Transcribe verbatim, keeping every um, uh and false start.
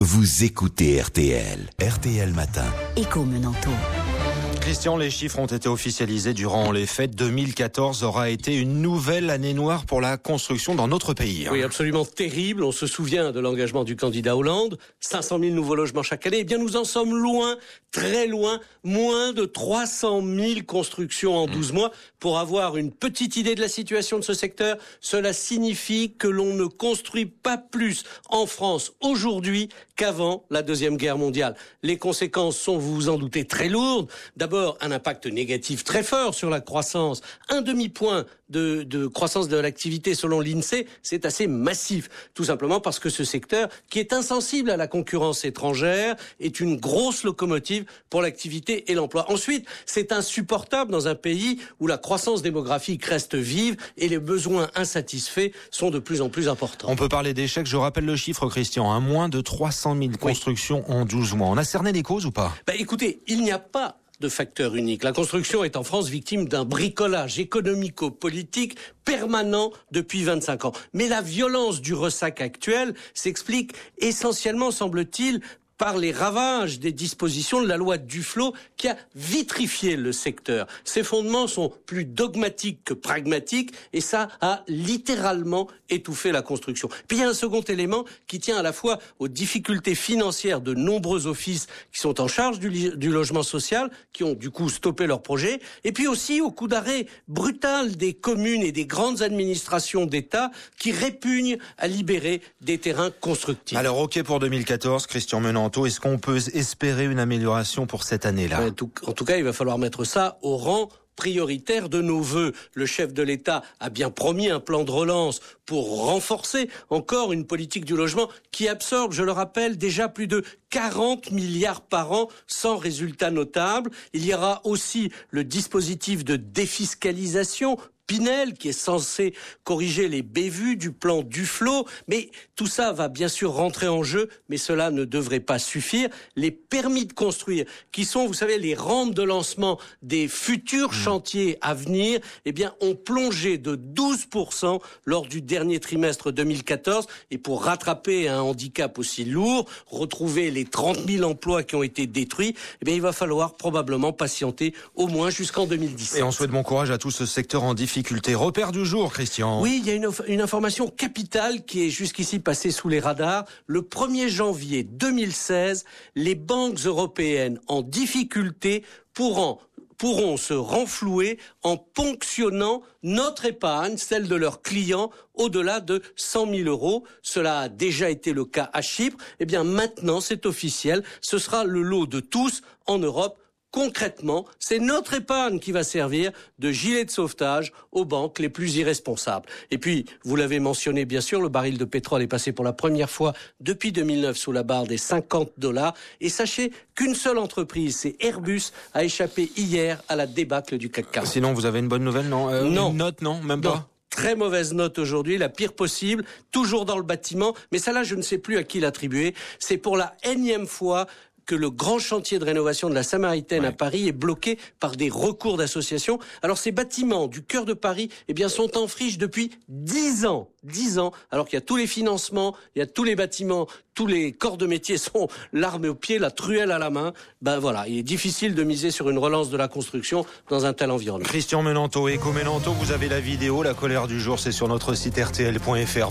Vous écoutez R T L. R T L Matin. Écho Menanto. Christian, les chiffres ont été officialisés durant les fêtes. deux mille quatorze aura été une nouvelle année noire pour la construction dans notre pays. Oui, absolument terrible. On se souvient de l'engagement du candidat Hollande. cinq cent mille nouveaux logements chaque année. Eh bien, nous en sommes loin, très loin. Moins de trois cent mille constructions en douze mois. Pour avoir une petite idée de la situation de ce secteur, cela signifie que l'on ne construit pas plus en France aujourd'hui qu'avant la Deuxième Guerre mondiale. Les conséquences sont, vous vous en doutez, très lourdes. D'abord, un impact négatif très fort sur la croissance. Un demi-point de, de croissance de l'activité selon l'INSEE, c'est assez massif. Tout simplement parce que ce secteur, qui est insensible à la concurrence étrangère, est une grosse locomotive pour l'activité et l'emploi. Ensuite, c'est insupportable dans un pays où la croissance démographique reste vive et les besoins insatisfaits sont de plus en plus importants. On peut parler d'échec. Je rappelle le chiffre, Christian, hein, moins de trois cent mille constructions oui. en douze mois. On a cerné les causes ou pas ? Bah, écoutez, il n'y a pas de facteur unique. La construction est en France victime d'un bricolage économico-politique permanent depuis vingt-cinq ans. Mais la violence du ressac actuel s'explique essentiellement, semble-t-il, par les ravages des dispositions de la loi Duflot qui a vitrifié le secteur. Ses fondements sont plus dogmatiques que pragmatiques et ça a littéralement étouffé la construction. Puis il y a un second élément qui tient à la fois aux difficultés financières de nombreux offices qui sont en charge du, du logement social, qui ont du coup stoppé leur projet, et puis aussi au coup d'arrêt brutal des communes et des grandes administrations d'État qui répugnent à libérer des terrains constructifs. Alors ok pour deux mille quatorze, Christian Menanto. Est-ce qu'on peut espérer une amélioration pour cette année-là ? En tout, en tout cas, il va falloir mettre ça au rang prioritaire de nos vœux. Le chef de l'État a bien promis un plan de relance pour renforcer encore une politique du logement qui absorbe, je le rappelle, déjà plus de quarante milliards par an sans résultat notable. Il y aura aussi le dispositif de défiscalisation Pinel, qui est censé corriger les bévues du plan Duflot, mais tout ça va bien sûr rentrer en jeu, mais cela ne devrait pas suffire. Les permis de construire, qui sont, vous savez, les rampes de lancement des futurs mmh. chantiers à venir, eh bien, ont plongé de douze pour cent lors du dernier trimestre deux mille quatorze, et pour rattraper un handicap aussi lourd, retrouver les trente mille emplois qui ont été détruits, eh bien, il va falloir probablement patienter au moins jusqu'en deux mille dix-sept. Et on souhaite bon courage à tout ce secteur en difficulté. Repère du jour, Christian. Oui, il y a une, une information capitale qui est jusqu'ici passée sous les radars. Le premier janvier deux mille seize, les banques européennes en difficulté pourront pourront se renflouer en ponctionnant notre épargne, celle de leurs clients, au-delà de cent mille euros. Cela a déjà été le cas à Chypre. Eh bien, maintenant, c'est officiel. Ce sera le lot de tous en Europe. Concrètement, c'est notre épargne qui va servir de gilet de sauvetage aux banques les plus irresponsables. Et puis, vous l'avez mentionné bien sûr, le baril de pétrole est passé pour la première fois depuis deux mille neuf sous la barre des cinquante dollars. Et sachez qu'une seule entreprise, c'est Airbus, a échappé hier à la débâcle du C A C quarante. Sinon, vous avez une bonne nouvelle, non euh, Non. Une note, non Même non. pas Très mauvaise note aujourd'hui, la pire possible, toujours dans le bâtiment. Mais ça là, je ne sais plus à qui l'attribuer. C'est pour la énième fois que le grand chantier de rénovation de la Samaritaine ouais. à Paris est bloqué par des recours d'associations. Alors ces bâtiments du cœur de Paris eh bien, sont en friche depuis dix ans. dix ans, alors qu'il y a tous les financements, il y a tous les bâtiments, tous les corps de métier sont l'arme au pied, la truelle à la main. Ben voilà, il est difficile de miser sur une relance de la construction dans un tel environnement. Christian Menanto, Écho Menanto, vous avez la vidéo, la colère du jour, c'est sur notre site R T L point F R.